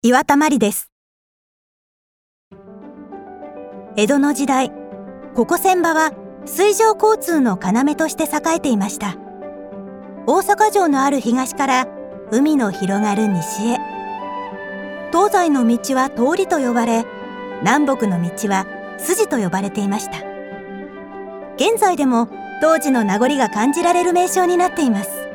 岩田真理です。江戸の時代、ここ船場は水上交通の要として栄えていました。大阪城のある東から海の広がる西へ。東西の道は通りと呼ばれ、南北の道は筋と呼ばれていました。現在でも当時の名残が感じられる名称になっています。